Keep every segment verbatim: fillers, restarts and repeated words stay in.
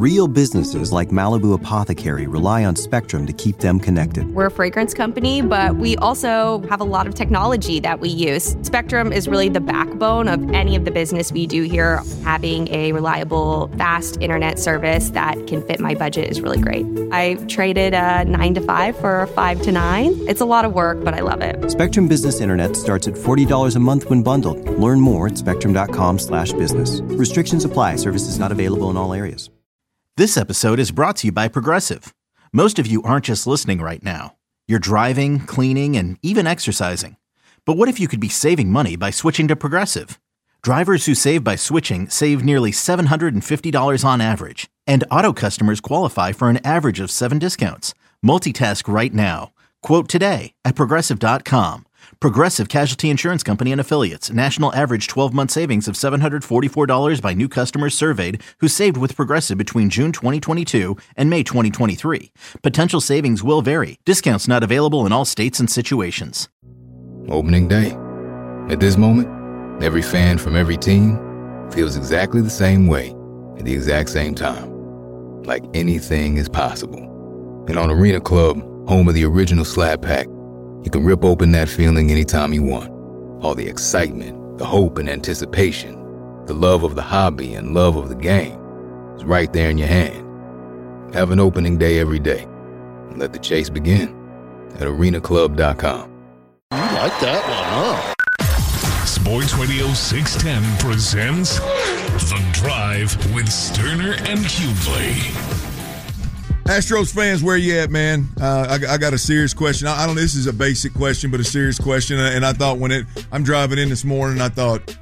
Real businesses like Malibu Apothecary rely on Spectrum to keep them connected. We're a fragrance company, but we also have a lot of technology that we use. Spectrum is really the backbone of any of the business we do here. Having a reliable, fast internet service that can fit my budget is really great. I traded a nine to five for a five to nine. It's a lot of work, but I love it. Spectrum Business Internet starts at forty dollars a month when bundled. Learn more at spectrum.com slash business. Restrictions apply. Services not available in all areas. This episode is brought to you by Progressive. Most of you aren't just listening right now. You're driving, cleaning, and even exercising. But what if you could be saving money by switching to Progressive? Drivers who save by switching save nearly seven hundred fifty dollars on average. And auto customers qualify for an average of seven discounts. Multitask right now. Quote today at Progressive dot com. Progressive Casualty Insurance Company and Affiliates. National average twelve-month savings of seven hundred forty-four dollars by new customers surveyed who saved with Progressive between June twenty twenty-two and May twenty twenty-three. Potential savings will vary. Discounts not available in all states and situations. Opening day. At this moment, every fan from every team feels exactly the same way at the exact same time. Like anything is possible. And on Arena Club, home of the original Slab Pack, you can rip open that feeling anytime you want. All the excitement, the hope and anticipation, the love of the hobby and love of the game is right there in your hand. Have an opening day every day and let the chase begin at arena club dot com. You like that one, huh? Sports Radio six ten presents The Drive with Sterner and Hughley. Astros fans, where you at, man? Uh, I, I got a serious question. I, I don't know, this is a basic question, but a serious question. And I thought when it, I'm driving in this morning, I thought,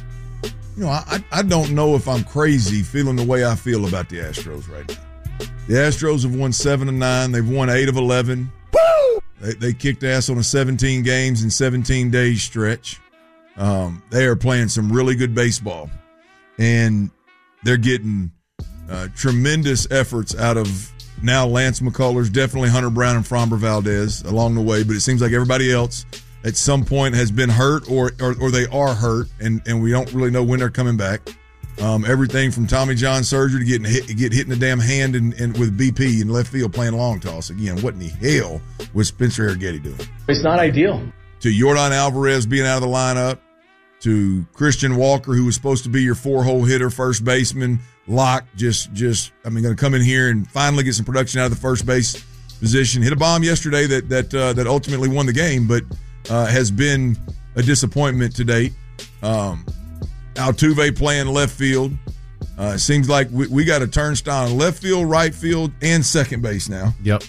you know, I, I don't know if I'm crazy feeling the way I feel about the Astros right now. The Astros have won seven of nine. They've won eight of eleven. Woo! They, they kicked ass on a seventeen games in seventeen days stretch. Um, they are playing some really good baseball. And they're getting uh, tremendous efforts out of now Lance McCullers, definitely Hunter Brown and Framber Valdez along the way, but it seems like everybody else at some point has been hurt or or, or they are hurt, and, and we don't really know when they're coming back. Um, everything from Tommy John surgery to getting hit, get hit in the damn hand and, and with B P in left field playing long toss. Again, what in the hell was Spencer Arrighetti doing? It's not ideal. To Yordan Alvarez being out of the lineup, to Christian Walker, who was supposed to be your four-hole hitter, first baseman, Locke, just, just I mean, going to come in here and finally get some production out of the first base position. Hit a bomb yesterday that that uh, that ultimately won the game, but uh, has been a disappointment to date. Um, Altuve playing left field. Uh, it seems like we, we got a turnstile in left field, right field, and second base now. Yep.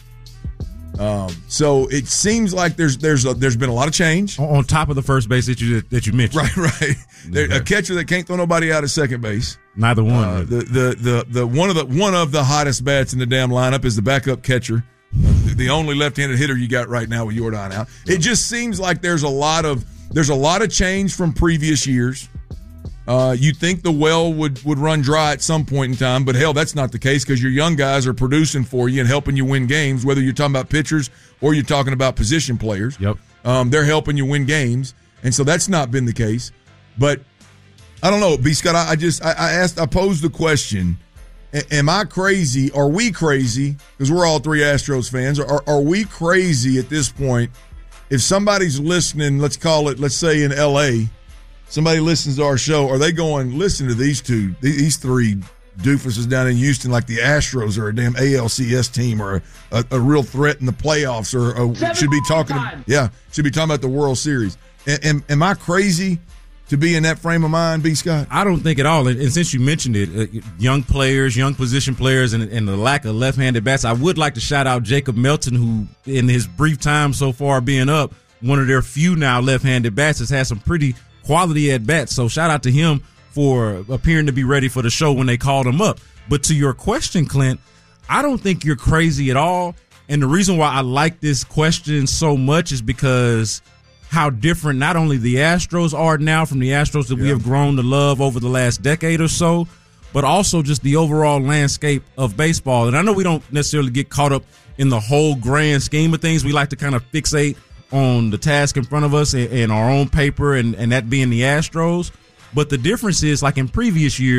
Um, so it seems like there's there's a, there's been a lot of change on, on top of the first base that you that you mentioned. Right, right. There, a catcher that can't throw nobody out at second base. Neither one. Uh, the, the the the one of the one of the hottest bats in the damn lineup is the backup catcher, the, the only left-handed hitter you got right now with Yordan out. It just seems like there's a lot of there's a lot of change from previous years. Uh, you'd think the well would, would run dry at some point in time, but hell, that's not the case because your young guys are producing for you and helping you win games, whether you're talking about pitchers or you're talking about position players. Yep. Um, they're helping you win games, and so that's not been the case. But I don't know, B. Scott, I, I just I, I asked, I posed the question, am I crazy? Are we crazy? Because we're all three Astros fans. Are, are we crazy at this point? If somebody's listening, let's call it, let's say in L A, somebody listens to our show, are they going, listen to these two, these three doofuses down in Houston like the Astros are a damn A L C S team or a, a, a real threat in the playoffs or a, should be talking, yeah, should be talking about the World Series. Am, am I crazy to be in that frame of mind, B. Scott? I don't think at all. And, and since you mentioned it, uh, young players, young position players, and, and the lack of left-handed bats, I would like to shout out Jacob Melton, who in his brief time so far being up, one of their few now left-handed bats, has had some pretty quality at bats. So shout out to him for appearing to be ready for the show when they called him up. But to your question, Clint, I don't think you're crazy at all. And the reason why I like this question so much is because how different not only the Astros are now from the Astros that yeah. we have grown to love over the last decade or so, but also just the overall landscape of baseball. And I know we don't necessarily get caught up in the whole grand scheme of things. We like to kind of fixate on the task in front of us and, and our own paper, and, and that being the Astros. But the difference is, like in previous years,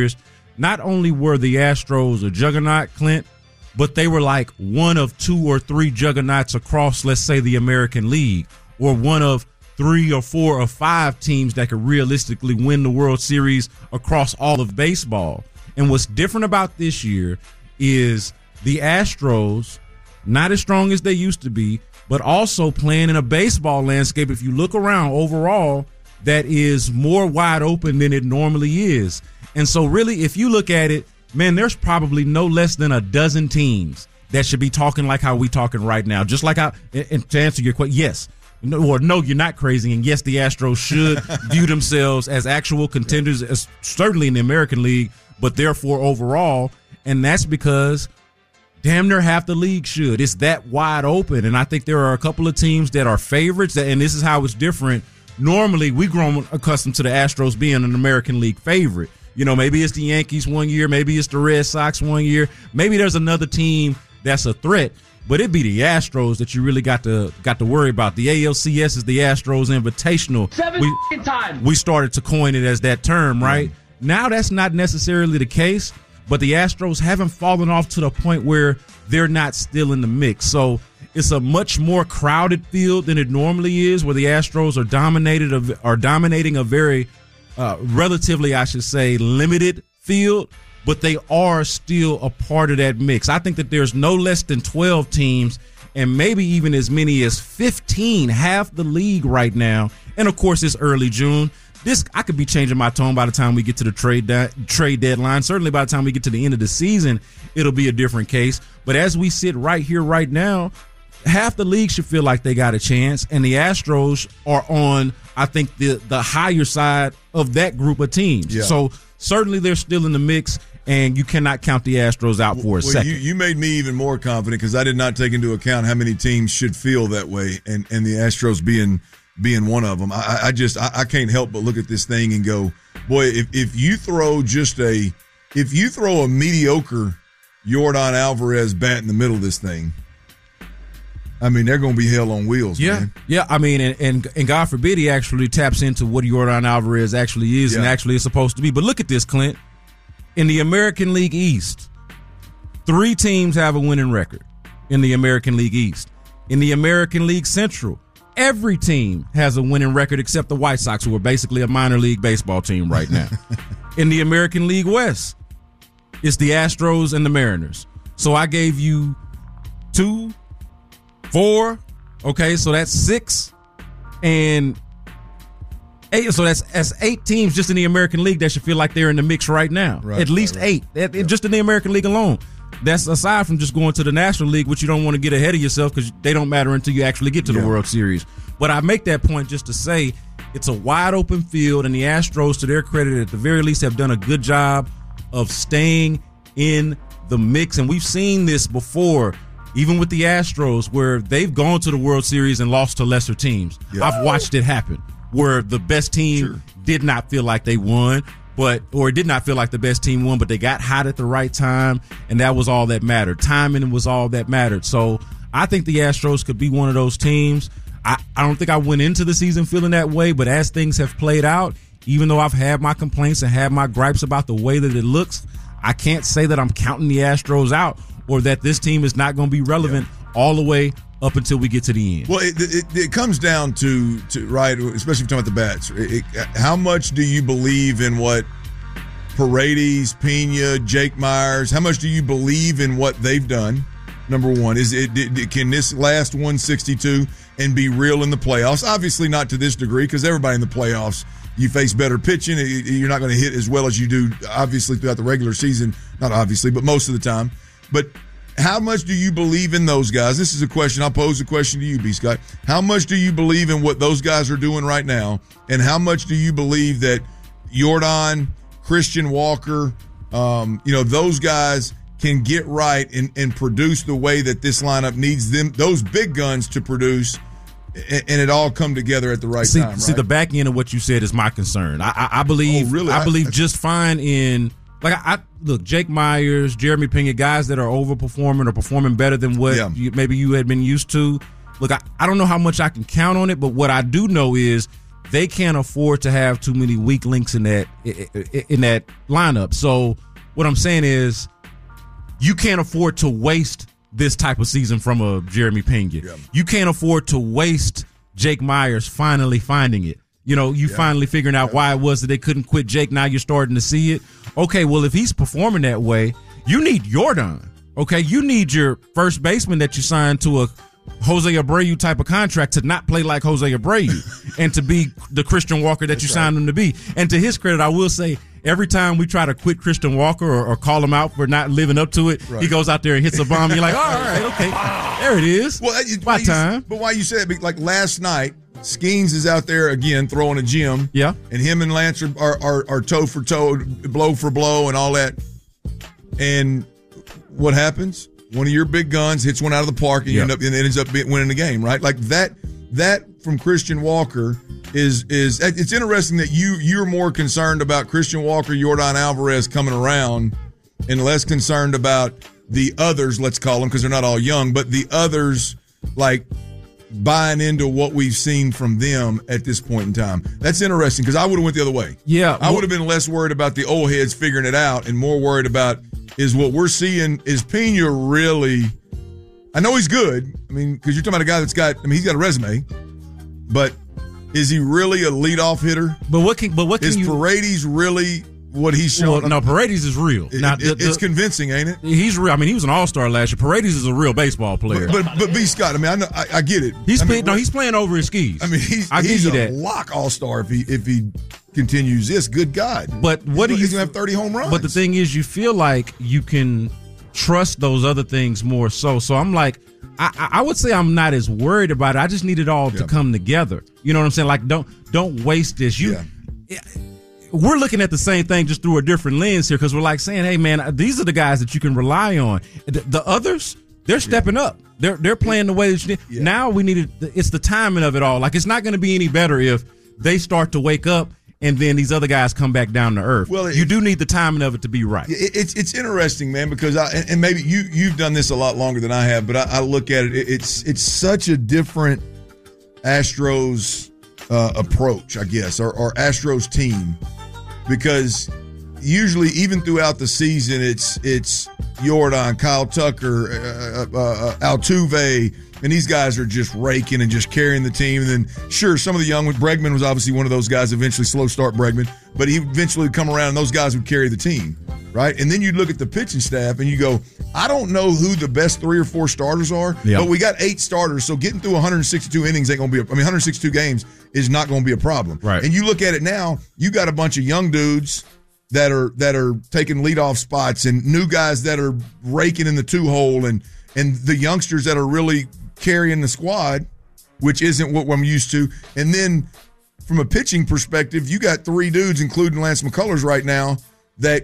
not only were the Astros a juggernaut, Clint, but they were like one of two or three juggernauts across, let's say, the American League, or one of three or four or five teams that could realistically win the World Series across all of baseball. And what's different about this year is the Astros, not as strong as they used to be, but also playing in a baseball landscape, if you look around overall, that is more wide open than it normally is. And so really, if you look at it, man, there's probably no less than a dozen teams that should be talking like how we talking right now. Just like how, and to answer your question, yes, no, or no, you're not crazy. And yes, the Astros should view themselves as actual contenders, as certainly in the American League, but therefore overall. And that's because damn near half the league should. It's that wide open. And I think there are a couple of teams that are favorites, that, and this is how it's different. Normally, we've grown accustomed to the Astros being an American League favorite. You know, maybe it's the Yankees one year, maybe it's the Red Sox one year, maybe there's another team that's a threat, but it'd be the Astros that you really got to got to worry about. The A L C S is the Astros Invitational. Seven we, times. We started to coin it as that term, right? Mm-hmm. Now that's not necessarily the case, but the Astros haven't fallen off to the point where they're not still in the mix. So it's a much more crowded field than it normally is, where the Astros are dominated of, are dominating a very uh, relatively, I should say, limited field, but they are still a part of that mix. I think that there's no less than twelve teams, and maybe even as many as fifteen, half the league right now. And of course, it's early June. This, I could be changing my tone by the time we get to the trade de- trade deadline. Certainly by the time we get to the end of the season, it'll be a different case. But as we sit right here, right now, half the league should feel like they got a chance, and the Astros are on, I think, the the higher side of that group of teams. Yeah. So certainly they're still in the mix, and you cannot count the Astros out for a well, second. You, you made me even more confident because I did not take into account how many teams should feel that way, and, and the Astros being being one of them. I, I just I, I can't help but look at this thing and go, boy, if if you throw just a if you throw a mediocre Yordan Alvarez bat in the middle of this thing, I mean, they're going to be hell on wheels, yeah. man. Yeah, I mean, and, and and God forbid he actually taps into what Yordan Alvarez actually is yeah. and actually is supposed to be. But look at this, Clint. In the American League East, three teams have a winning record in the American League East. In the American League Central, every team has a winning record except the White Sox, who are basically a minor league baseball team right now. In the American League West, it's the Astros and the Mariners. So I gave you two, four, okay, so that's six, and eight. So that's that's eight teams just in the American League that should feel like they're in the mix right now. Right, At least right, right. eight, yeah. just in the American League alone. That's aside from just going to the National League, which you don't want to get ahead of yourself because they don't matter until you actually get to the yeah. World Series. But I make that point just to say it's a wide open field, and the Astros, to their credit, at the very least, have done a good job of staying in the mix. And we've seen this before, even with the Astros, where they've gone to the World Series and lost to lesser teams. Yeah. I've watched it happen, where the best team sure. did not feel like they won, but or did not feel like the best team won, but they got hot at the right time, and that was all that mattered. Timing was all that mattered. So I think the Astros could be one of those teams. I, I don't think I went into the season feeling that way, but as things have played out, even though I've had my complaints and had my gripes about the way that it looks, I can't say that I'm counting the Astros out or that this team is not going to be relevant yeah. all the way up until we get to the end. Well, it, it, it comes down to, to, right, especially if you're talking about the bats, it, it, how much do you believe in what Paredes, Pena, Jake Myers, how much do you believe in what they've done? Number one, is it, it can this last one sixty-two and be real in the playoffs? Obviously not to this degree, because everybody in the playoffs, you face better pitching. You're not going to hit as well as you do, obviously, throughout the regular season. Not obviously, but most of the time. But how much do you believe in those guys? This is a question. I'll pose a question to you, B. Scott. How much do you believe in what those guys are doing right now? And how much do you believe that Yordan, Christian Walker, um, you know, those guys can get right and, and produce the way that this lineup needs them, those big guns to produce, and, and it all come together at the right see, time, right? See, the back end of what you said is my concern. I, I, I believe oh, really? I believe I, just fine in – like, I, I look, Jake Myers, Jeremy Pena, guys that are overperforming or performing better than what yeah. you, maybe you had been used to. Look, I, I don't know how much I can count on it, but what I do know is they can't afford to have too many weak links in that in that lineup. So what I'm saying is you can't afford to waste this type of season from a Jeremy Pena. Yeah. You can't afford to waste Jake Myers finally finding it. You know, you yeah. finally figuring out yeah. why it was that they couldn't quit Jake. Now you're starting to see it. Okay, well, if he's performing that way, you need Jordan. Okay, you need your first baseman that you signed to a Jose Abreu type of contract to not play like Jose Abreu and to be the Christian Walker that That's you signed right. him to be. And to his credit, I will say, every time we try to quit Christian Walker or, or call him out for not living up to it, right. he goes out there and hits a bomb. You're like, oh, all right, okay, there it is. Well, it, my time. But why you said it, like last night, Skeens is out there again throwing a gym. Yeah. And him and Lance are, are, are, are toe for toe, blow for blow, and all that. And what happens? One of your big guns hits one out of the park, and, yep. you end up, and it ends up winning the game, right? Like that. That from Christian Walker is is it's interesting that you you're more concerned about Christian Walker, Yordan Alvarez coming around, and less concerned about the others. Let's call them, because they're not all young, but the others like buying into what we've seen from them at this point in time. That's interesting, because I would have went the other way. Yeah, I would have been less worried about the old heads figuring it out, and more worried about is what we're seeing. Is Pena really? I know he's good. I mean, because you're talking about a guy that's got. I mean, he's got a resume, but is he really a leadoff hitter? But what can? But what can is you? Paredes really what he's showing? Well, no, Paredes is real. It, now, it, the, the, it's convincing, ain't it? He's real. I mean, he was an all-star last year. Paredes is a real baseball player. But but, but B. Scott, I mean, I know, I, I get it. He's I playing. mean, No, he's playing over his skis. I mean, he's I he's give you a that. lock all-star if he if he continues this. Good God! But what he's, do you? He's gonna have thirty home runs. But the thing is, you feel like you can trust those other things more so. So I'm like, I, I would say I'm not as worried about it. I just need it all yeah. to come together. You know what I'm saying? Like, don't don't waste this. You, yeah. We're looking at the same thing just through a different lens here, because we're like saying, hey man, these are the guys that you can rely on. The, the others, they're stepping yeah. up. They're they're playing the way that you need. Yeah. Now we need it. It's the timing of it all. Like, it's not going to be any better if they start to wake up and then these other guys come back down to earth. Well, it, you do need the timing of it to be right. It, it's it's interesting, man, because I and, and maybe you you've done this a lot longer than I have, but I, I look at it. It's it's such a different Astros uh, approach, I guess, or, or Astros team, because usually even throughout the season, it's it's Yordan, Kyle Tucker, uh, uh, uh, Altuve. And these guys are just raking and just carrying the team. And then, sure, some of the young ones, Bregman was obviously one of those guys, eventually slow start Bregman, but he eventually would come around and those guys would carry the team, right? And then you'd look at the pitching staff and you go, I don't know who the best three or four starters are, yep. but we got eight starters, so getting through one hundred sixty-two innings ain't going to be, a, I mean, one hundred sixty-two games is not going to be a problem. Right. And you look at it now, you got a bunch of young dudes that are that are taking leadoff spots and new guys that are raking in the two-hole and and the youngsters that are really carrying the squad, which isn't what I'm used to. And then from a pitching perspective, you got three dudes, including Lance McCullers right now, that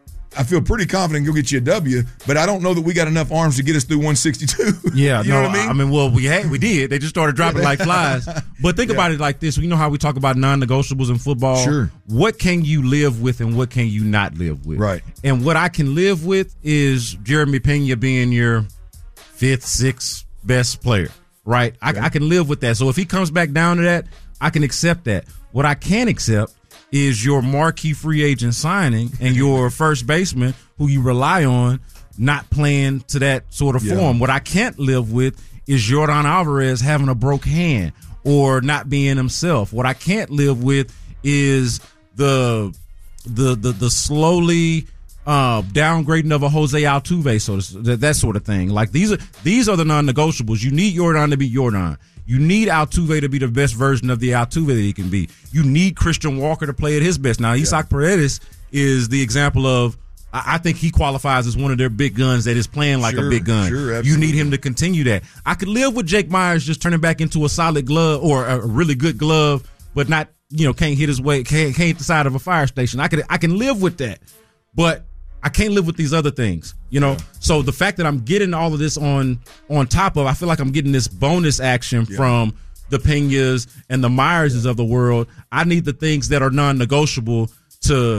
I feel pretty confident go get you a W, but I don't know that we got enough arms to get us through one sixty-two. Yeah, you no, know what I mean? I mean, well, we had, we did. They just started dropping like flies. But think yeah. about it like this. You know how we talk about non-negotiables in football? Sure. What can you live with and what can you not live with? Right. And what I can live with is Jeremy Pena being your fifth, sixth best player, right? I, I can live with that. So if he comes back down to that, I can accept that. What I can't accept is your marquee free agent signing and your first baseman who you rely on not playing to that sort of yeah. form. What I can't live with is Yordan Alvarez having a broke hand or not being himself. What I can't live with is the the the, the slowly uh, downgrading of a Jose Altuve, so that, that sort of thing. Like these are these are the non-negotiables. You need Yordan to be Yordan. You need Altuve to be the best version of the Altuve that he can be. You need Christian Walker to play at his best. Now, Isaac yeah. Paredes is the example of, I think he qualifies as one of their big guns that is playing like sure, a big gun. Sure, you need him to continue that. I could live with Jake Myers just turning back into a solid glove or a really good glove, but not, you know, can't hit his way, can't, can't hit the side of a fire station. I could, I can live with that, but I can't live with these other things, you know? Yeah. So the fact that I'm getting all of this on on top of, I feel like I'm getting this bonus action yeah. from the Penas and the Myerses yeah. of the world. I need the things that are non-negotiable to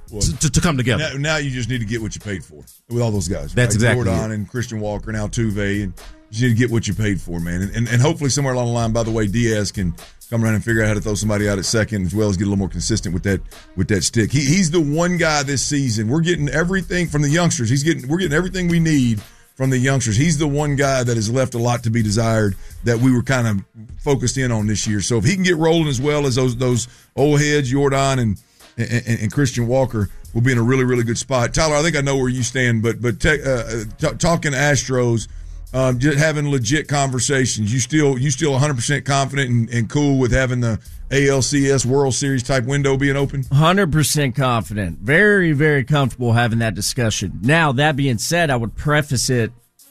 Well, to, to, to come together. Now, now you just need to get what you paid for with all those guys. That's right? exactly Jordan it. and Christian Walker and Altuve, and you need to get what you paid for, man. And, and and hopefully somewhere along the line, by the way, Diaz can come around and figure out how to throw somebody out at second, as well as get a little more consistent with that with that stick. He, he's the one guy this season. We're getting everything from the youngsters. He's getting we're getting everything we need from the youngsters. He's the one guy that has left a lot to be desired that we were kind of focused in on this year. So if he can get rolling as well as those those old heads, Jordan and and, and Christian Walker, we'll be in a really, really good spot. Tyler, I think I know where you stand, but but te- uh, t- talking Astros, um, just having legit conversations, you still you still one hundred percent confident and, and cool with having the A L C S World Series type window being open? one hundred percent confident. Very, very comfortable having that discussion. Now, that being said, I would preface it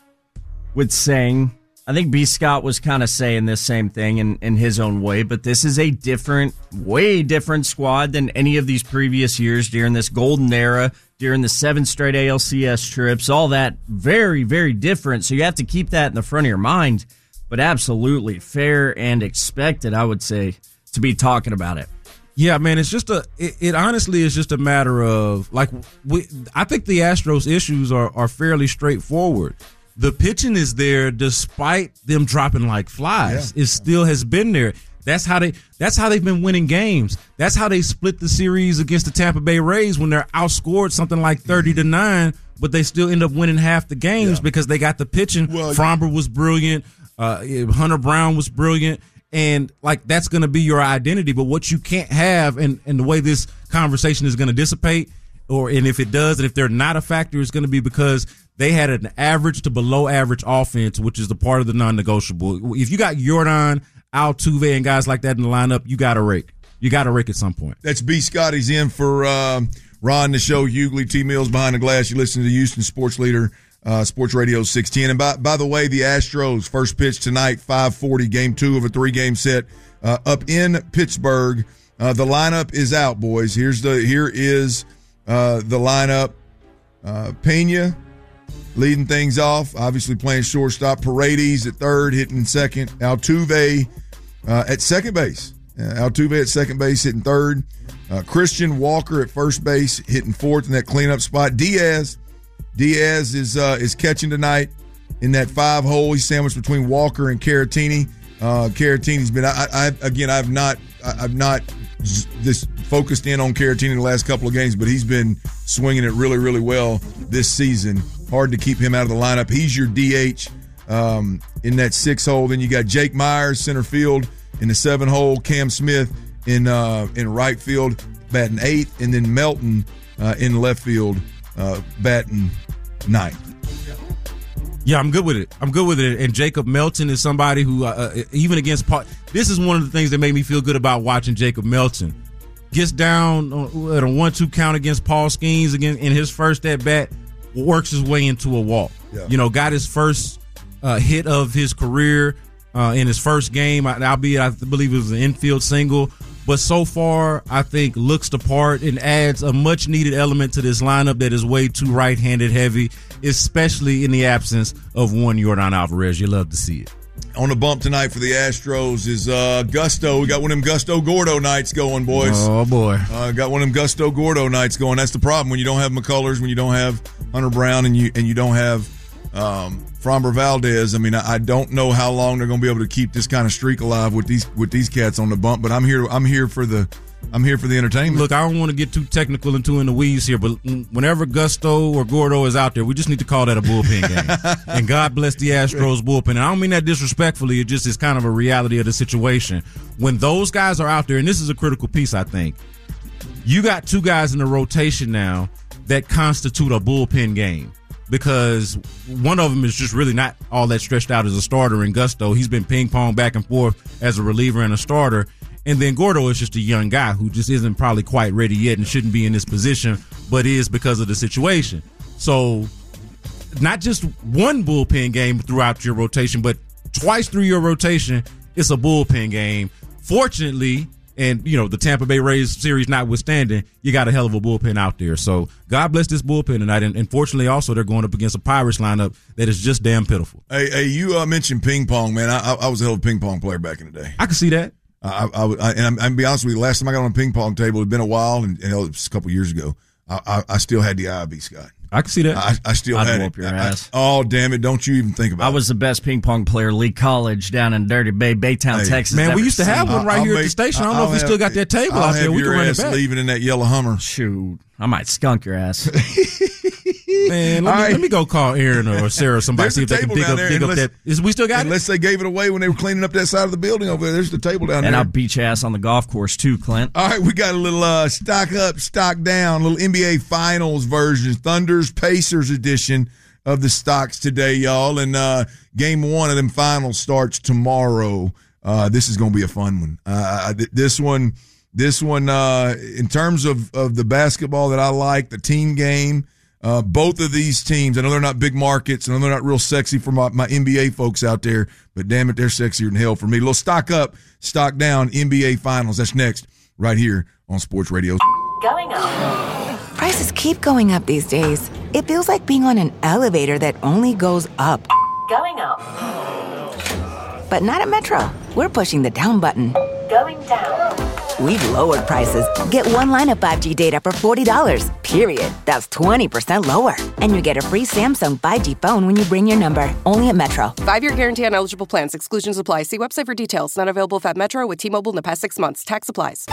with saying, I think B. Scott was kind of saying this same thing in, in his own way, but this is a different, way different squad than any of these previous years during this golden era, during the seven straight A L C S trips, all that. Very, very different. So you have to keep that in the front of your mind, but absolutely fair and expected, I would say, to be talking about it. Yeah, man, it's just a. It, it honestly is just a matter of like we. I think the Astros' issues are are fairly straightforward. The pitching is there despite them dropping like flies. Yeah. It still has been there. That's how they. That's how they've been winning games. That's how they split the series against the Tampa Bay Rays when they're outscored something like thirty to nine, but they still end up winning half the games yeah. because they got the pitching. Well, Framber was brilliant. Uh, Hunter Brown was brilliant. And, like, that's going to be your identity. But what you can't have, and, and the way this conversation is going to dissipate, or and if it does, and if they're not a factor, it's going to be because they had an average to below average offense, which is the part of the non-negotiable. If you got Jordan, Altuve, and guys like that in the lineup, you got to rake. You got to rake at some point. That's B. Scott. He's in for um, Ron, the show, Hughley, T-Mills Behind the Glass. You listen to the Houston Sports Leader. Uh, Sports Radio six ten. And by, by the way, the Astros first pitch tonight, five forty, game two of a three-game set uh, up in Pittsburgh. Uh, the lineup is out, boys. Here's the here is uh, the lineup. Uh, Pena leading things off, obviously playing shortstop. Paredes at third, hitting second. Altuve uh, at second base. Uh, Altuve at second base, hitting third. Uh, Christian Walker at first base, hitting fourth in that cleanup spot. Diaz Diaz is uh, is catching tonight in that five hole. He's sandwiched between Walker and Caratini. Uh, Caratini's been. I, I again, I've not, I've not this focused in on Caratini the last couple of games, but he's been swinging it really, really well this season. Hard to keep him out of the lineup. He's your D H um, in that six hole. Then you got Jake Myers center field in the seven hole. Cam Smith in uh, in right field batting eighth, and then Melton uh, in left field uh, batting ninth. Yeah, I'm good with it. I'm good with it. And Jacob Melton is somebody who, uh, even against Paul, this is one of the things that made me feel good about watching Jacob Melton. Gets down at a one two count against Paul Skeens again in his first at bat, works his way into a walk. Yeah. You know, got his first uh, hit of his career uh, in his first game, albeit I believe it was an infield single. But so far, I think looks the part and adds a much-needed element to this lineup that is way too right-handed heavy, especially in the absence of one Yordan Alvarez. You love to see it. On the bump tonight for the Astros is uh, Gusto. We got one of them Gusto Gordo nights going, boys. Oh, boy. Uh, got one of them Gusto Gordo nights going. That's the problem when you don't have McCullers, when you don't have Hunter Brown, and you and you don't have um, Framber Valdez. I mean, I, I don't know how long they're going to be able to keep this kind of streak alive with these with these cats on the bump. But I'm here. I'm here for the. I'm here for the entertainment. Look, I don't want to get too technical and too in the weeds here, but whenever Gusto or Gordo is out there, we just need to call that a bullpen game. And God bless the Astros bullpen. And I don't mean that disrespectfully. It just is kind of a reality of the situation. When those guys are out there, and this is a critical piece, I think, you got two guys in the rotation now that constitute a bullpen game. Because one of them is just really not all that stretched out as a starter in Gusto. He's been ping-pong back and forth as a reliever and a starter. And then Gordo is just a young guy who just isn't probably quite ready yet and shouldn't be in this position, but is because of the situation. So not just one bullpen game throughout your rotation, but twice through your rotation, it's a bullpen game. Fortunately, and, you know, the Tampa Bay Rays series notwithstanding, you got a hell of a bullpen out there. So God bless this bullpen tonight. And, and fortunately, also, they're going up against a Pirates lineup that is just damn pitiful. Hey, hey you uh, mentioned ping pong, man. I, I was a hell of a ping pong player back in the day. I can see that. I, I, I, and I'm, I'm be honest with you, the last time I got on a ping pong table, it had been a while, and, and it was a couple years ago. I, I, I still had the I B, Scott. I can see that. I, I still I'd had whoop it. your I, ass. I, oh, damn it. Don't you even think about it. I was the best ping pong player, Lee College, down in Dirty Bay, Baytown, Hey, Texas. Man, we ever used to have seen. one right I'll here at make- the station. I don't know I'll if we have- still got that table I'll out there. have We can your run it ass back. leaving in that yellow Hummer. Shoot, I might skunk your ass. Man, let All me, right. let me go call Aaron or Sarah or somebody, There's see a if they can table dig down up, there, dig up unless- that. Is, we still got it? Unless they gave it away when they were cleaning up that side of the building over there. There's the table down And there. I'll beat your ass on the golf course, too, Clint. All right, we got a little uh, stock up, stock down, a little N B A Finals version, Thunder's Pacers edition of the stocks today, y'all. And uh, game one of them finals starts tomorrow. Uh, this is going to be a fun one. Uh, th- this one, this one, uh, in terms of, of the basketball that I like, the team game, uh, both of these teams, I know they're not big markets, and I know they're not real sexy for my, my N B A folks out there, but damn it, they're sexier than hell for me. A little stock up, stock down, N B A Finals. That's next, right here on Sports Radio. Going up. Prices keep going up these days. It feels like being on an elevator that only goes up. Going up. But not at Metro. We're pushing the down button. Going down. We've lowered prices. Get one line of five G data for forty dollars, period. That's twenty percent lower. And you get a free Samsung five G phone when you bring your number. Only at Metro. Five-year guarantee on eligible plans. Exclusions apply. See website for details. Not available at Metro with T-Mobile in the past six months. Tax applies.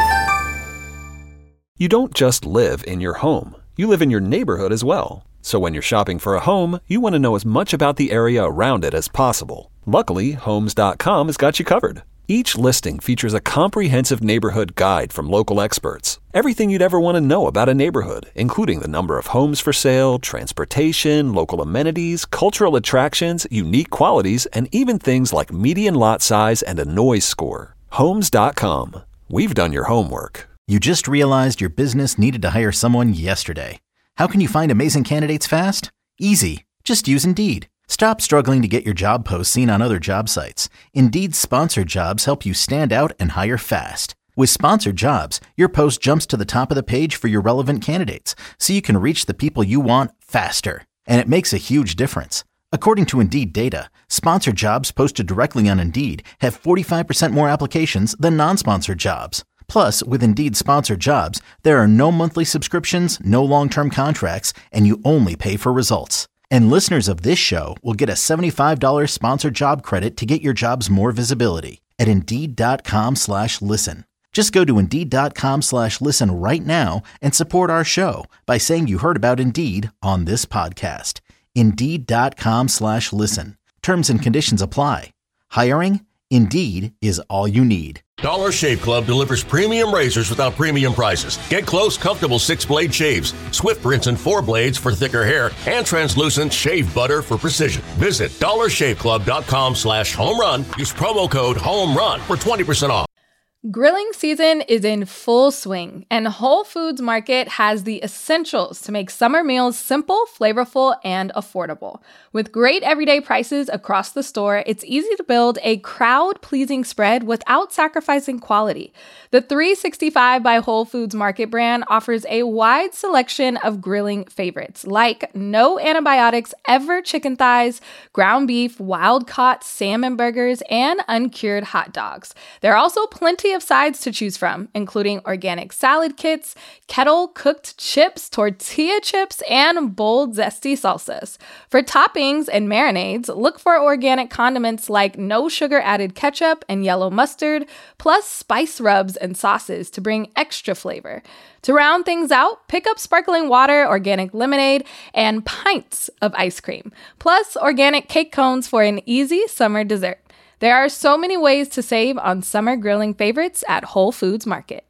You don't just live in your home. You live in your neighborhood as well. So when you're shopping for a home, you want to know as much about the area around it as possible. Luckily, Homes dot com has got you covered. Each listing features a comprehensive neighborhood guide from local experts. Everything you'd ever want to know about a neighborhood, including the number of homes for sale, transportation, local amenities, cultural attractions, unique qualities, and even things like median lot size and a noise score. Homes dot com. We've done your homework. You just realized your business needed to hire someone yesterday. How can you find amazing candidates fast? Easy. Just use Indeed. Stop struggling to get your job posts seen on other job sites. Indeed's sponsored jobs help you stand out and hire fast. With sponsored jobs, your post jumps to the top of the page for your relevant candidates, so you can reach the people you want faster. And it makes a huge difference. According to Indeed data, sponsored jobs posted directly on Indeed have forty-five percent more applications than non-sponsored jobs. Plus, with Indeed sponsored jobs, there are no monthly subscriptions, no long-term contracts, and you only pay for results. And listeners of this show will get a seventy-five dollars sponsored job credit to get your jobs more visibility at Indeed.com slash listen. Just go to Indeed.com slash listen right now and support our show by saying you heard about Indeed on this podcast. Indeed.com slash listen. Terms and conditions apply. Hiring? Indeed is all you need. Dollar Shave Club delivers premium razors without premium prices. Get close, comfortable six-blade shaves, swift rinse and four blades for thicker hair, and translucent shave butter for precision. Visit dollar shave club dot com slash home run. Use promo code HOMERUN for twenty percent off. Grilling season is in full swing, and Whole Foods Market has the essentials to make summer meals simple, flavorful, and affordable. With great everyday prices across the store, it's easy to build a crowd-pleasing spread without sacrificing quality. The three sixty-five by Whole Foods Market brand offers a wide selection of grilling favorites, like no antibiotics ever chicken thighs, ground beef, wild-caught salmon burgers, and uncured hot dogs. There are also plenty of sides to choose from, including organic salad kits, kettle-cooked chips, tortilla chips, and bold, zesty salsas. For toppings and marinades, look for organic condiments like no-sugar-added ketchup and yellow mustard, plus spice rubs and sauces to bring extra flavor. To round things out, pick up sparkling water, organic lemonade, and pints of ice cream, plus organic cake cones for an easy summer dessert. There are so many ways to save on summer grilling favorites at Whole Foods Market.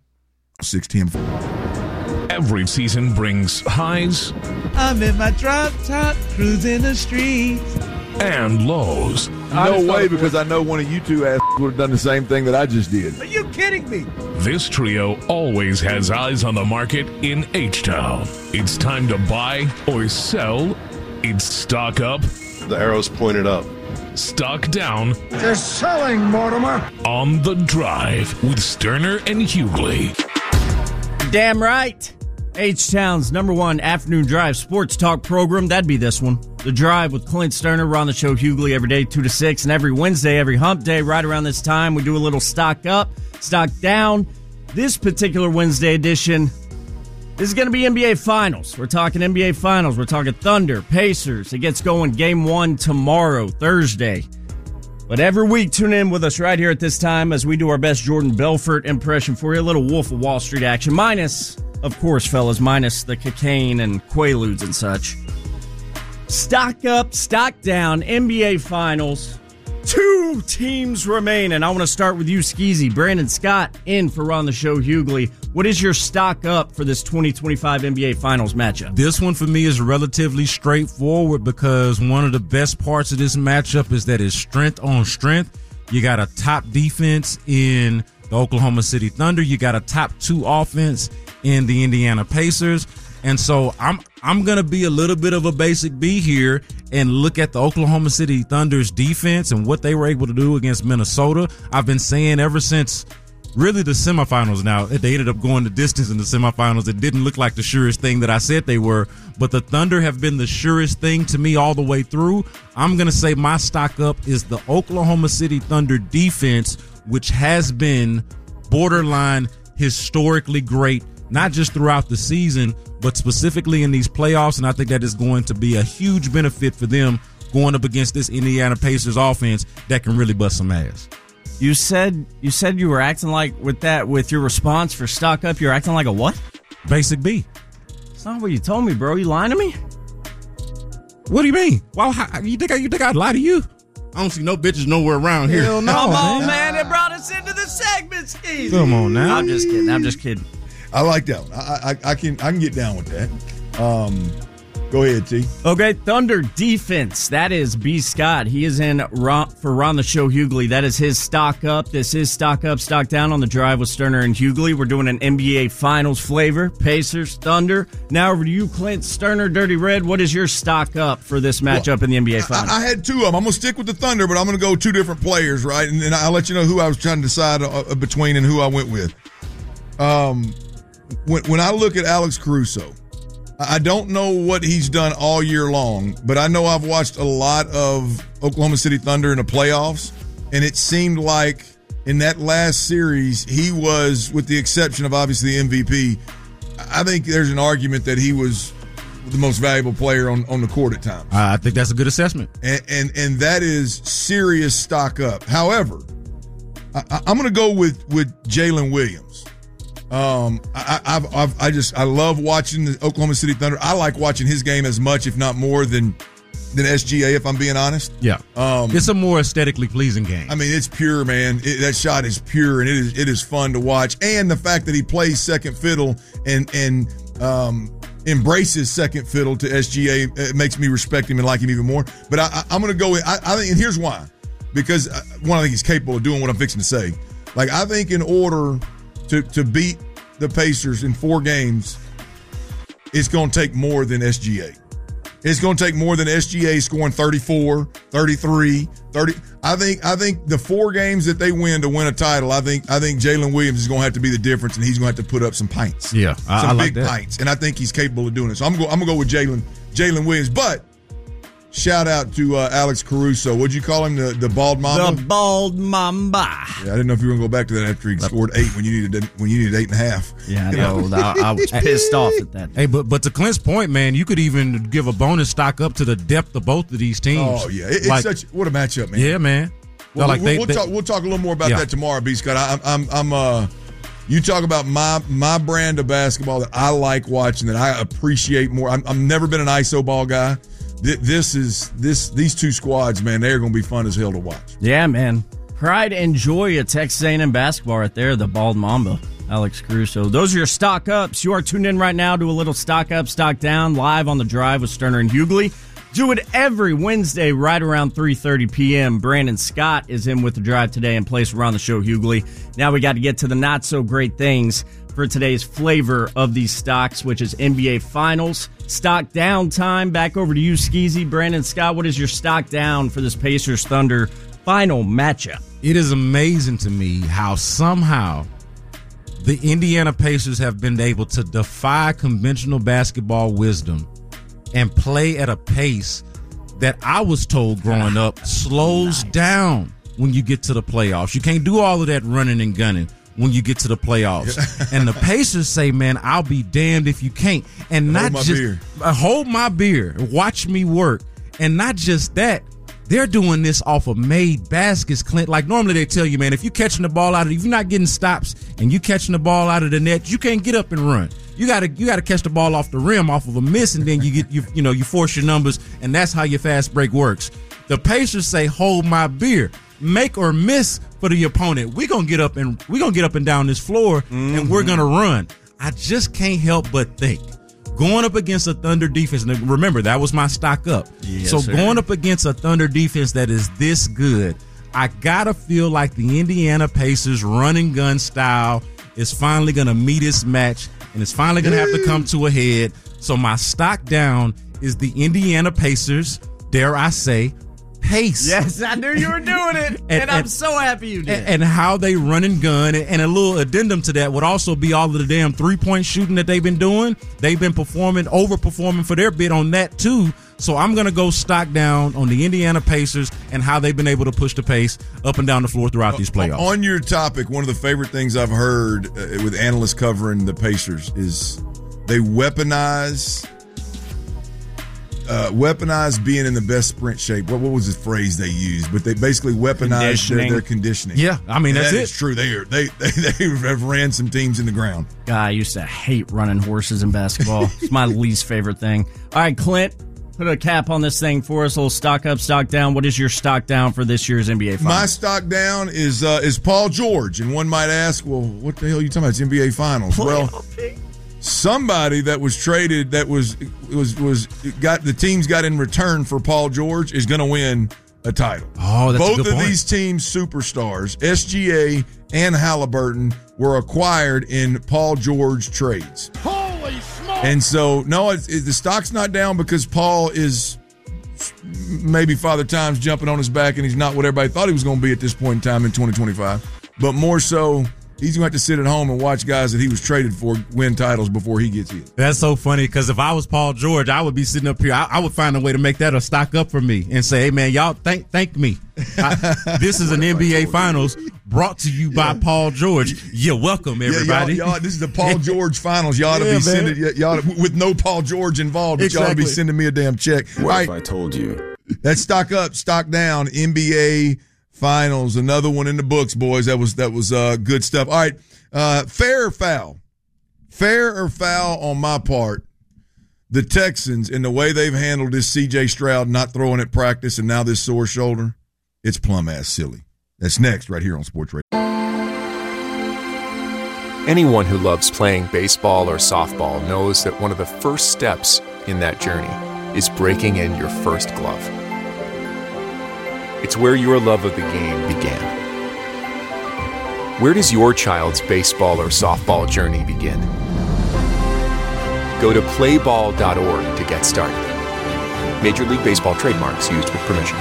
sixteen Every season brings highs. I'm in my drop top, cruising the streets. And lows. No way, because I know one of you two ass would have done the same thing that I just did. Are you kidding me? This trio always has eyes on the market in H-Town. It's time to buy or sell. It's stock up. The arrow's pointed up. Stock down. They're selling, Mortimer. On the Drive with Sterner and Hughley. Damn right. H-Town's number one afternoon drive sports talk program. That'd be this one. The Drive with Clint Sterner. We're on the show Hughley every day, two to six. And every Wednesday, every hump day, right around this time, we do a little stock up, stock down. This particular Wednesday edition, This is going to be N B A Finals. We're talking N B A Finals. We're talking Thunder, Pacers. It gets going game one tomorrow, Thursday. But every week, tune in with us right here at this time as we do our best Jordan Belfort impression for you. A little Wolf of Wall Street action. Minus, of course, fellas, minus the cocaine and Quaaludes and such. Stock up, stock down, N B A Finals. Two teams remain, and I want to start with you, Skeezy. Brandon Scott in for Ron the Show Hughley. What is your stock up for this twenty twenty-five N B A Finals matchup? This one for me is relatively straightforward because one of the best parts of this matchup is that it's strength on strength. You got a top defense in the Oklahoma City Thunder. You got a top two offense in the Indiana Pacers. And so I'm I'm going to be a little bit of a basic B here and look at the Oklahoma City Thunder's defense and what they were able to do against Minnesota. I've been saying ever since really the semifinals now. They ended up going the distance in the semifinals. It didn't look like the surest thing that I said they were, but the Thunder have been the surest thing to me all the way through. I'm going to say my stock up is the Oklahoma City Thunder defense, which has been borderline historically great, not just throughout the season, but specifically in these playoffs. And I think that is going to be a huge benefit for them going up against this Indiana Pacers offense that can really bust some ass. You said you said you were acting like with that with your response for stock up. You're acting like a what? Basic B. That's not what you told me, bro. You lying to me? What do you mean? Well, how, you think I, you think I'd lie to you? I don't see no bitches nowhere around here. Hell no, Come on, man. man. It brought us into the segment, Steve. Come on now. I'm just kidding. I'm just kidding. I like that one. I, I, I can I can get down with that. Um, go ahead, T. Okay, Thunder defense. That is B. Scott. He is in Ron, for Ron the Show Hughley. That is his stock up. This is stock up, stock down on the drive with Sterner and Hughley. We're doing an N B A Finals flavor. Pacers, Thunder. Now over to you, Clint. Sterner, Dirty Red. What is your stock up for this matchup well, in the N B A Finals? I, I had two of them. I'm going to stick with the Thunder, but I'm going to go two different players, right? And then I'll let you know who I was trying to decide uh, between and who I went with. Um. When when I look at Alex Caruso, I don't know what he's done all year long, but I know I've watched a lot of Oklahoma City Thunder in the playoffs, and it seemed like in that last series, he was, with the exception of obviously the M V P, I think there's an argument that he was the most valuable player on, on the court at times. I think that's a good assessment. And and, and that is serious stock up. However, I, I'm going to go with, with Jalen Williams. Um, I, I've, I've, I just, I love watching the Oklahoma City Thunder. I like watching his game as much, if not more, than than S G A, if I'm being honest. Yeah. Um, it's a more aesthetically pleasing game. I mean, it's pure, man. It, that shot is pure, and it is it is fun to watch. And the fact that he plays second fiddle and and um, embraces second fiddle to S G A, it makes me respect him and like him even more. But I, I, I'm going to go with, I, I think, and here's why. Because, one, I think he's capable of doing what I'm fixing to say. Like, I think in order To, to beat the Pacers in four games, it's going to take more than S G A. It's going to take more than S G A scoring thirty-four, thirty-three, thirty. I think I think the four games that they win to win a title, I think I think Jalen Williams is going to have to be the difference, and he's going to have to put up some pints. Yeah, I, some I big like that. pints, and I think he's capable of doing it. So I'm going I'm going to go with Jalen Jalen Williams, but. Shout out to uh, Alex Caruso. What'd you call him? The the bald mamba. The bald mamba. Yeah, I didn't know if you were going to go back to that after he scored eight when you needed when you needed eight and a half. Yeah, I know. I, I was pissed off at that. Hey, but but to Clint's point, man, you could even give a bonus stock up to the depth of both of these teams. Oh yeah, it, it's like, such what a matchup, man. Yeah, man. Well, like we'll, they, we'll they, talk. We'll talk a little more about yeah. that tomorrow, B. Scott. I, I'm I'm uh. You talk about my my brand of basketball that I like watching, that I appreciate more. I'm, I've never been an I S O ball guy. This is this these two squads, man. They're going to be fun as hell to watch. Yeah, man. Pride and joy of Texas A and M basketball right there. The bald mamba, Alex Caruso. Those are your stock ups. You are tuned in right now to a little stock up, stock down, live on the drive with Sterner and Hughley. Do it every Wednesday right around three thirty p.m. Brandon Scott is in with the drive today in place around the show, Hughley. Now we got to get to the not so great things for today's flavor of these stocks, which is N B A Finals. Stock down time. Back over to you, Skeezy. Brandon Scott, what is your stock down for this Pacers Thunder final matchup? It is amazing to me how somehow the Indiana Pacers have been able to defy conventional basketball wisdom and play at a pace that I was told growing up slows nice. down when you get to the playoffs. You can't do all of that running and gunning. when you get to the playoffs. And the Pacers say, man, I'll be damned if you can't. And not hold my just beer. Uh, hold my beer, watch me work. And not just that, they're doing this off of made baskets, Clint. Like normally they tell you, man, if you're catching the ball out of, if you're not getting stops and you catching the ball out of the net, you can't get up and run. You gotta you gotta catch the ball off the rim, off of a miss, and then you get you you know you force your numbers, and that's how your fast break works. The Pacers say, hold my beer, make or miss for the opponent. We're gonna get up and we're gonna get up and down this floor, mm-hmm. and we're gonna run. I just can't help but think. Going up against a Thunder defense, and remember, that was my stock up. Yes, so sir. going up against a Thunder defense that is this good, I gotta feel like the Indiana Pacers running gun style is finally gonna meet its match, and it's finally gonna have to come to a head. So my stock down is the Indiana Pacers, dare I say, pace. Yes, I knew you were doing it, and, and I'm and, so happy you did. And, and how they run and gun, and, and a little addendum to that would also be all of the damn three-point shooting that they've been doing. They've been performing, overperforming for their bit on that too. So I'm going to go stock down on the Indiana Pacers and how they've been able to push the pace up and down the floor throughout these playoffs. On your topic, one of the favorite things I've heard uh, with analysts covering the Pacers is they weaponize Uh, weaponize being in the best sprint shape. What, what was the phrase they used? But they basically weaponize their, their conditioning. Yeah, I mean, and that's that it. It's true. They are they, they they have ran some teams in the ground. God, I used to hate running horses in basketball. It's my least favorite thing. All right, Clint, put a cap on this thing for us. A little stock up, stock down. What is your stock down for this year's N B A Finals? My stock down is uh, is Paul George, and one might ask, well, what the hell are you talking about? It's N B A Finals. Well, somebody that was traded that was was was got the teams got in return for Paul George is going to win a title. Oh, that's both a good of point. these teams superstars, S G A and Halliburton, were acquired in Paul George trades. Holy smokes! And so, no, it's, it, the stock's not down because Paul is maybe Father Time's jumping on his back, and he's not what everybody thought he was going to be at this point in time in twenty twenty-five. But more so, he's going to have to sit at home and watch guys that he was traded for win titles before he gets here. That's so funny because if I was Paul George, I would be sitting up here. I, I would find a way to make that a stock up for me and say, hey, man, y'all thank thank me. I, this is an N B A Finals brought to you by Paul George. You're welcome, everybody. Yeah, y'all, y'all, this is the Paul George Finals. Y'all ought to Yeah, be man. sending, y'all, with no Paul George involved, but y'all ought to be Exactly. sending me a damn check. What All right, if I told you? that's stock up, stock down, N B A Finals. Another one in the books, boys. That was, that was uh, good stuff. All right. Uh, fair or foul? Fair or foul on my part? The Texans, in the way they've handled this C J Stroud not throwing at practice and now this sore shoulder, it's plumb ass silly. That's next right here on Sports Radio. Anyone who loves playing baseball or softball knows that one of the first steps in that journey is breaking in your first glove. It's where your love of the game began. Where does your child's baseball or softball journey begin? Go to play ball dot org to get started. Major League Baseball trademarks used with permission.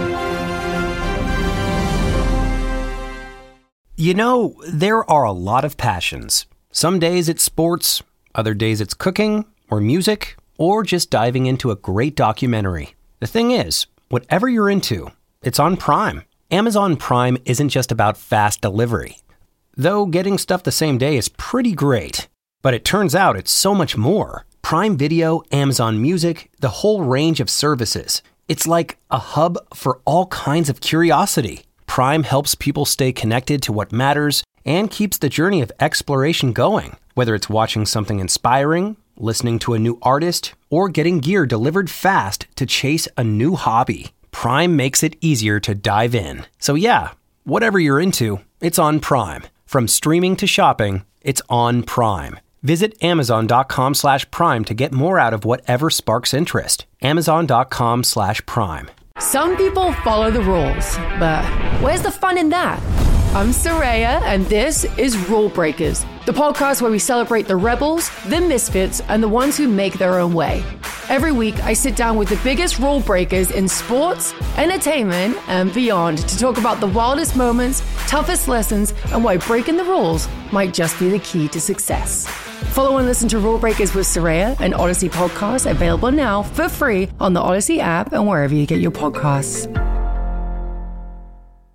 You know, there are a lot of passions. Some days it's sports, other days it's cooking, or music, or just diving into a great documentary. The thing is, whatever you're into, it's on Prime. Amazon Prime isn't just about fast delivery. Though getting stuff the same day is pretty great. But it turns out it's so much more. Prime Video, Amazon Music, the whole range of services. It's like a hub for all kinds of curiosity. Prime helps people stay connected to what matters and keeps the journey of exploration going. Whether it's watching something inspiring, listening to a new artist, or getting gear delivered fast to chase a new hobby, Prime makes it easier to dive in. So yeah, whatever you're into, it's on Prime. From streaming to shopping, it's on Prime. Visit amazon.com slash prime to get more out of whatever sparks interest. Amazon.com slash prime. Some people follow the rules, but where's the fun in that? I'm Soraya, and this is Rule Breakers, the podcast where we celebrate the rebels, the misfits, and the ones who make their own way. Every week, I sit down with the biggest rule breakers in sports, entertainment, and beyond to talk about the wildest moments, toughest lessons, and why breaking the rules might just be the key to success. Follow and listen to Rule Breakers with Soraya, an Odyssey podcast available now for free on the Odyssey app and wherever you get your podcasts.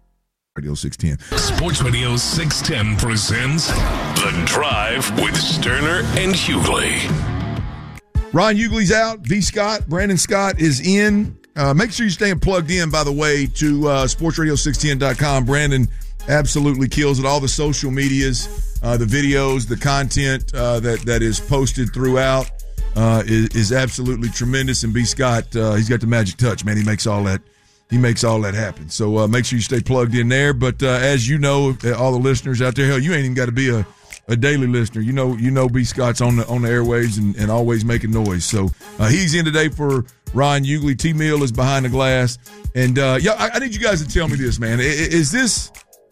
Radio six ten. Sports Radio six ten presents The Drive with Sterner and Hughley. Ron Hughley's out. V. Scott, Brandon Scott is in. Uh, make sure you stay plugged in, by the way, to uh, sports radio six ten dot com. Brandon absolutely kills it. All the social medias, uh, the videos, the content uh, that, that is posted throughout uh, is, is absolutely tremendous. And B. Scott, uh, he's got the magic touch, man. He makes all that He makes all that happen. So uh, make sure you stay plugged in there. But uh, as you know, all the listeners out there, hell, you ain't even got to be a, a daily listener. You know, you know, B. Scott's on the on the airwaves and, and always making noise. So uh, he's in today for Ron Hughley. T. Mill is behind the glass. And uh, yeah, I, I need you guys to tell me this, man. Is, is this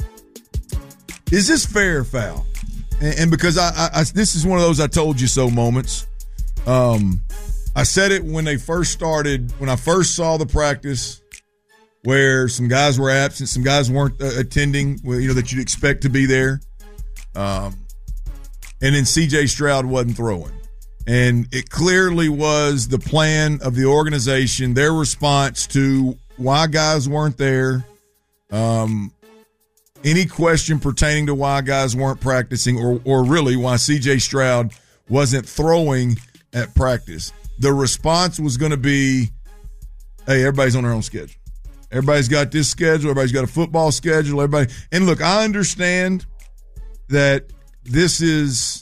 is this fair or foul? And, and because I, I, I this is one of those I told you so moments. Um, I said it when they first started. When I first saw the practice, where some guys were absent, some guys weren't uh, attending, you know, that you'd expect to be there. Um, and then C J Stroud wasn't throwing. And it clearly was the plan of the organization, their response to why guys weren't there, um, any question pertaining to why guys weren't practicing, or, or really why C J Stroud wasn't throwing at practice. The response was going to be, hey, everybody's on their own schedule. Everybody's got this schedule. Everybody's got a football schedule. Everybody, and look, I understand that this is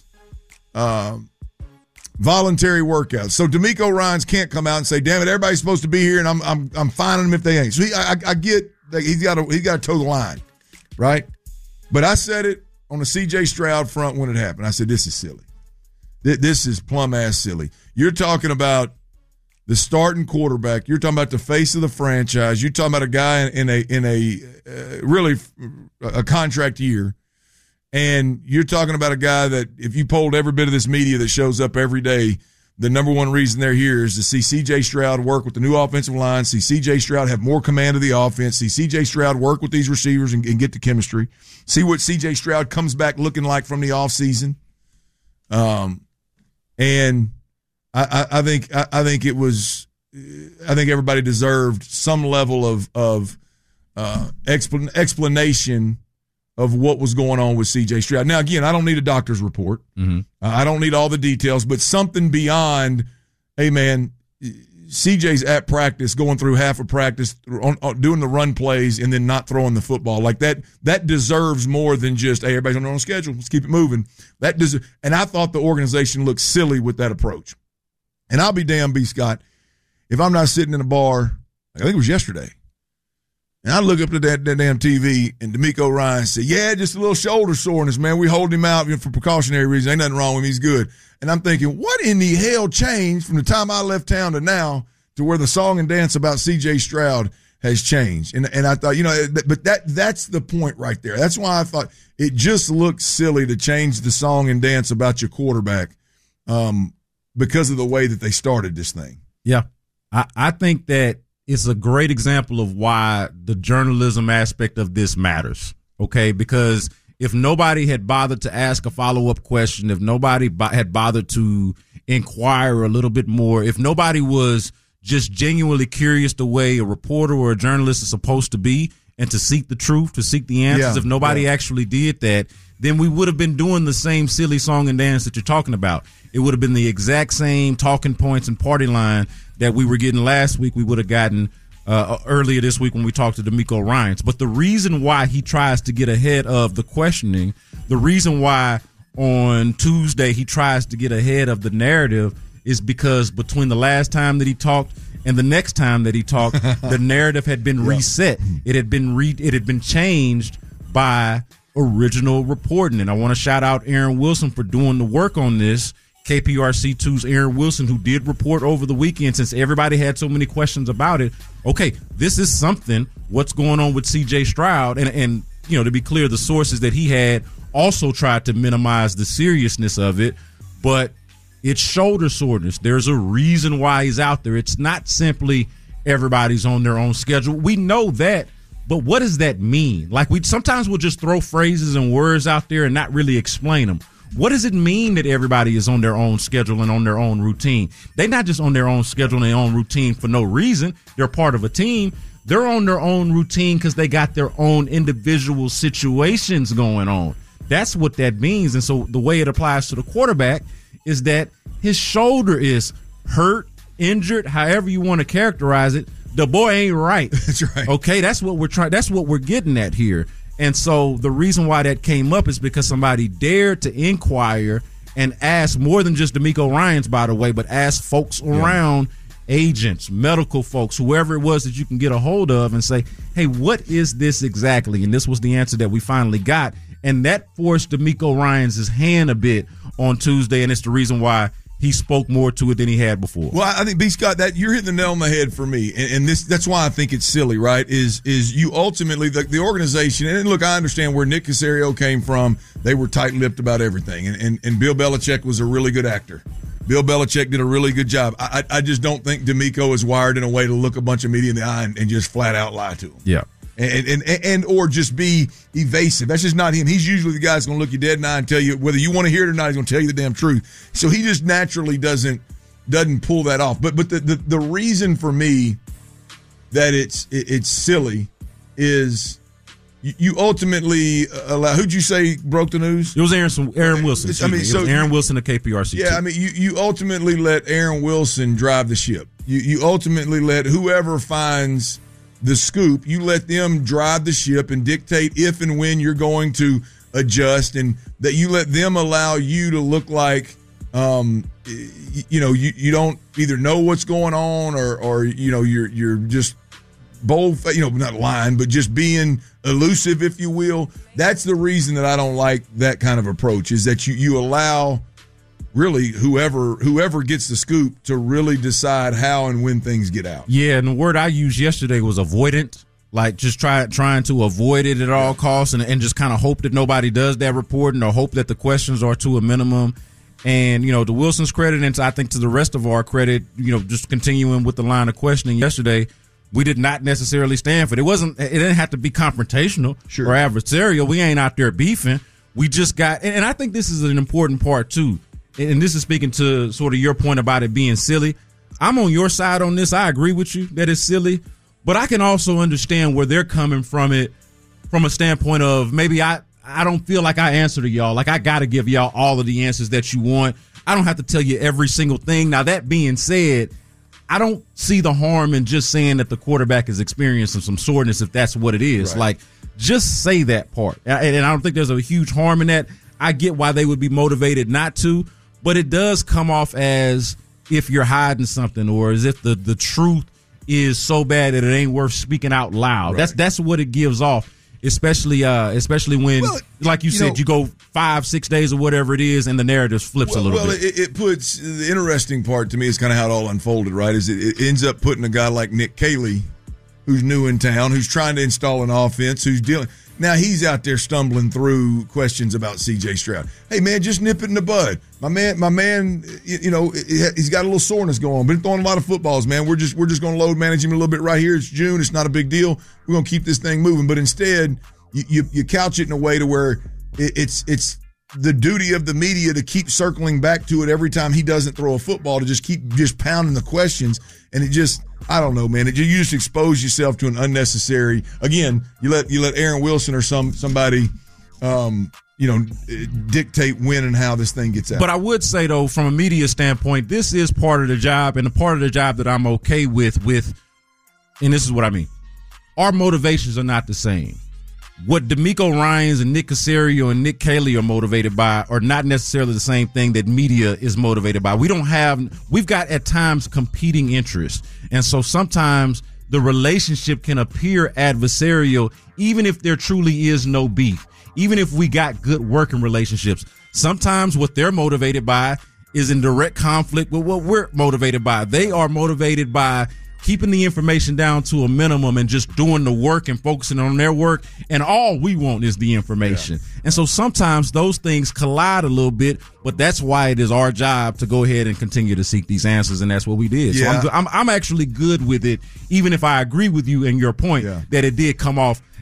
um, voluntary workouts. So D'Amico Ryans can't come out and say, "Damn it, everybody's supposed to be here, and I'm I'm I'm fining them if they ain't." So he, I, I get that he's got to he's got to toe the line, right? But I said it on the C J Stroud front when it happened. I said, "This is silly. This is plumb ass silly." You're talking about the starting quarterback. You're talking about the face of the franchise. You're talking about a guy in a in a uh, really a contract year, and you're talking about a guy that if you polled every bit of this media that shows up every day, the number one reason they're here is to see C J Stroud work with the new offensive line, see C J Stroud have more command of the offense, see C J Stroud work with these receivers and, and get the chemistry, see what C J Stroud comes back looking like from the offseason. Um, and I, I think I, I think it was I think everybody deserved some level of of uh, explan- explanation of what was going on with C J Stroud. Now, again, I don't need a doctor's report. Mm-hmm. Uh, I don't need all the details, but something beyond, hey, man, C J's at practice, going through half of practice, on, on, doing the run plays, and then not throwing the football. Like that that deserves more than just, hey, everybody's on their own schedule. Let's keep it moving. That des- And I thought the organization looked silly with that approach. And I'll be damned, B. Scott, if I'm not sitting in a bar, I think it was yesterday, and I look up at that, that damn T V, and D'Amico Ryans said, yeah, just a little shoulder soreness, man. We hold him out for precautionary reasons. Ain't nothing wrong with him. He's good. And I'm thinking, what in the hell changed from the time I left town to now to where the song and dance about C J Stroud has changed? And and I thought, you know, but that that's the point right there. That's why I thought it just looked silly to change the song and dance about your quarterback. Um, because of the way that they started this thing. Yeah. I, I think that it's a great example of why the journalism aspect of this matters, okay? Because if nobody had bothered to ask a follow-up question, if nobody bo- had bothered to inquire a little bit more, if nobody was just genuinely curious the way a reporter or a journalist is supposed to be and to seek the truth, to seek the answers, yeah, if nobody yeah. actually did that, then we would have been doing the same silly song and dance that you're talking about. It would have been the exact same talking points and party line that we were getting last week. We would have gotten uh, earlier this week when we talked to D'Amico Ryans. But the reason why he tries to get ahead of the questioning, the reason why on Tuesday he tries to get ahead of the narrative is because between the last time that he talked and the next time that he talked, the narrative had been reset. It had been re- it had been changed by original reporting. And I want to shout out Aaron Wilson for doing the work on this. K P R C two's Aaron Wilson, who did report over the weekend since everybody had so many questions about it. Okay, this is something. What's going on with C J Stroud? And, and you know, to be clear, the sources that he had also tried to minimize the seriousness of it, but it's shoulder soreness. There's a reason why he's out there. It's not simply everybody's on their own schedule. We know that, but what does that mean? Like, we sometimes we'll just throw phrases and words out there and not really explain them. What does it mean that everybody is on their own schedule and on their own routine? They're not just on their own schedule and their own routine for no reason. They're part of a team. They're on their own routine because they got their own individual situations going on. That's what that means. And so the way it applies to the quarterback is that his shoulder is hurt, injured, however you want to characterize it. The boy ain't right. That's right. Okay, that's what we're trying. That's what we're getting at here. And so the reason why that came up is because somebody dared to inquire and ask more than just DeMeco Ryans, by the way, but ask folks around, yeah. agents, medical folks, whoever it was that you can get a hold of and say, hey, what is this exactly? And this was the answer that we finally got. And that forced DeMeco Ryans' hand a bit on Tuesday, and it's the reason why he spoke more to it than he had before. Well, I think, B. Scott, that you're hitting the nail on the head for me, and, and this that's why I think it's silly, right? Is is you ultimately the, the organization, and look, I understand where Nick Caserio came from. They were tight-lipped about everything, and, and and Bill Belichick was a really good actor. Bill Belichick did a really good job. I I, I just don't think DeMeco is wired in a way to look a bunch of media in the eye and, and just flat out lie to them. Yeah. And, and and and or just be evasive. That's just not him. He's usually the guy that's going to look you dead in the eye and tell you whether you want to hear it or not. He's going to tell you the damn truth. So he just naturally doesn't doesn't pull that off. But but the the, the reason for me that it's it, it's silly is you, you ultimately allow. Who'd you say broke the news? It was Aaron Aaron Wilson. I mean, it so was Aaron Wilson of K P R C. Yeah, I mean, you you ultimately let Aaron Wilson drive the ship. You you ultimately let whoever finds the scoop, you let them drive the ship and dictate if and when you're going to adjust, and that you let them allow you to look like, um, you know, you, you don't either know what's going on or, or, you know, you're, you're just bold, you know, not lying, but just being elusive, if you will. That's the reason that I don't like that kind of approach, is that you, you allow really whoever whoever gets the scoop to really decide how and when things get out. Yeah, and the word I used yesterday was avoidant, like just try trying to avoid it at all costs, and, and just kind of hope that nobody does that reporting, or hope that the questions are to a minimum. And, you know, to Wilson's credit, and to, I think to the rest of our credit, you know, just continuing with the line of questioning yesterday, we did not necessarily stand for it. It wasn't, it didn't have to be confrontational sure. or adversarial. We ain't out there beefing. We just got, and I think this is an important part too. And this is speaking to sort of your point about it being silly. I'm on your side on this. I agree with you that it's silly, but I can also understand where they're coming from it from a standpoint of maybe I, I don't feel like I answer to y'all. Like I got to give y'all all of the answers that you want. I don't have to tell you every single thing. Now, that being said, I don't see the harm in just saying that the quarterback is experiencing some soreness if that's what it is. Right. Like, just say that part. And I don't think there's a huge harm in that. I get why they would be motivated not to. But it does come off as if you're hiding something, or as if the, the truth is so bad that it ain't worth speaking out loud. Right. That's that's what it gives off, especially uh, especially when, well, like you, you said, know, you go five, six days or whatever it is, and the narrative flips well, a little well, bit. Well, it, it puts the interesting part to me is kind of how it all unfolded, right? Is it, it ends up putting a guy like Nick Caley, who's new in town, who's trying to install an offense, who's dealing. Now he's out there stumbling through questions about C J Stroud. Hey man, just nip it in the bud. My man, my man, you know, he's got a little soreness going on. Been throwing a lot of footballs, man. We're just we're just going to load manage him a little bit right here. It's June. It's not a big deal. We're going to keep this thing moving. But instead, you, you you couch it in a way to where it, it's it's the duty of the media to keep circling back to it every time he doesn't throw a football, to just keep just pounding the questions. And it just, I don't know, man. It, you just expose yourself to an unnecessary. Again, you let you let Aaron Wilson or some somebody, um, you know, dictate when and how this thing gets out. But I would say though, from a media standpoint, this is part of the job, and a part of the job that I'm okay with. With, and this is what I mean: our motivations are not the same. What DeMeco Ryans and Nick Caserio and Nick Caley are motivated by are not necessarily the same thing that media is motivated by. We don't have, we've got at times competing interests. And so sometimes the relationship can appear adversarial, even if there truly is no beef, even if we got good working relationships. Sometimes what they're motivated by is in direct conflict with what we're motivated by. They are motivated by keeping the information down to a minimum and just doing the work and focusing on their work. And all we want is the information. Yeah. And so sometimes those things collide a little bit, but that's why it is our job to go ahead and continue to seek these answers. And that's what we did. Yeah. So I'm, I'm, I'm actually good with it, even if I agree with you and your point yeah. that it did come off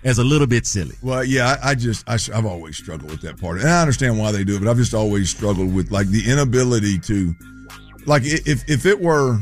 as a little bit silly. Well, yeah, I, I just, I, I've always struggled with that part. And I understand why they do it, but I've just always struggled with, like, the inability to, like, if if it were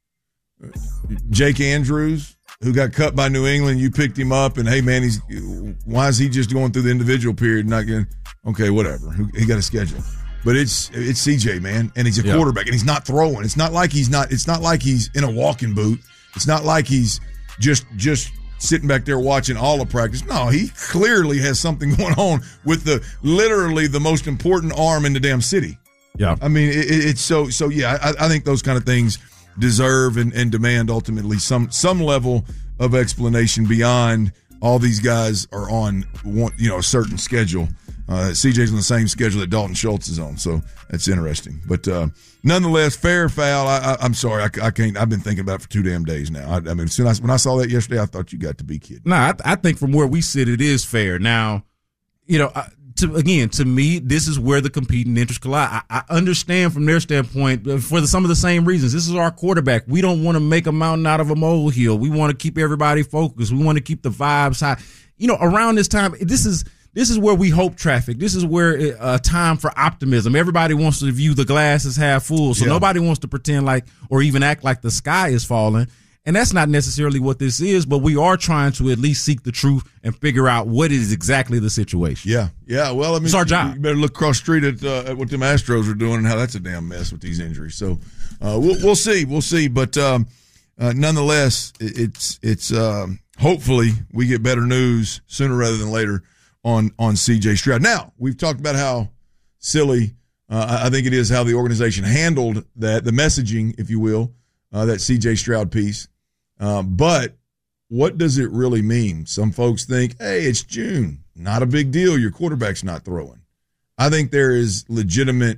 Jake Andrews, who got cut by New England, you picked him up, and, hey, man, he's why is he just going through the individual period and not getting, okay, whatever. He got a schedule. But it's it's C J, man, and he's a yeah. quarterback, and he's not throwing. It's not like he's not, it's not like he's in a walking boot. It's not like he's just just sitting back there watching all of practice. No, he clearly has something going on with the literally the most important arm in the damn city. Yeah. I mean, it, it's so, so yeah, I, I think those kind of things deserve and, and demand ultimately some some level of explanation beyond all these guys are on one, you know, a certain schedule. Uh, C J's on the same schedule that Dalton Schultz is on, so that's interesting. But uh, nonetheless, fair foul. I, I, I'm sorry, I, I can't. I've been thinking about it for two damn days now. I, I mean, as soon as when I saw that yesterday, I thought you got to be kidding. No, nah, I, I think from where we sit, it is fair. Now, you know, I, to, again, to me, this is where the competing interests collide. I, I understand from their standpoint for the, some of the same reasons. This is our quarterback. We don't want to make a mountain out of a molehill. We want to keep everybody focused. We want to keep the vibes high. You know, around this time, this is. This is where we hope traffic. This is where a uh, time for optimism. Everybody wants to view the glass as half full. So yeah. nobody wants to pretend like or even act like the sky is falling. And that's not necessarily what this is, but we are trying to at least seek the truth and figure out what is exactly the situation. Yeah. Yeah. Well, I mean, it's our job. You better look across the street at, uh, at what them Astros are doing and how that's a damn mess with these injuries. So uh, we'll, we'll see. We'll see. But um, uh, nonetheless, it's, it's um, hopefully we get better news sooner rather than later on on C J Stroud. Now, we've talked about how silly uh, I think it is how the organization handled that, the messaging, if you will, uh, that C J Stroud piece. Uh, but what does it really mean? Some folks think, hey, it's June. Not a big deal. Your quarterback's not throwing. I think there is legitimate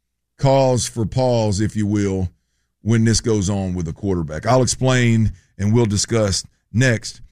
cause for pause, if you will, when this goes on with a quarterback. I'll explain and we'll discuss next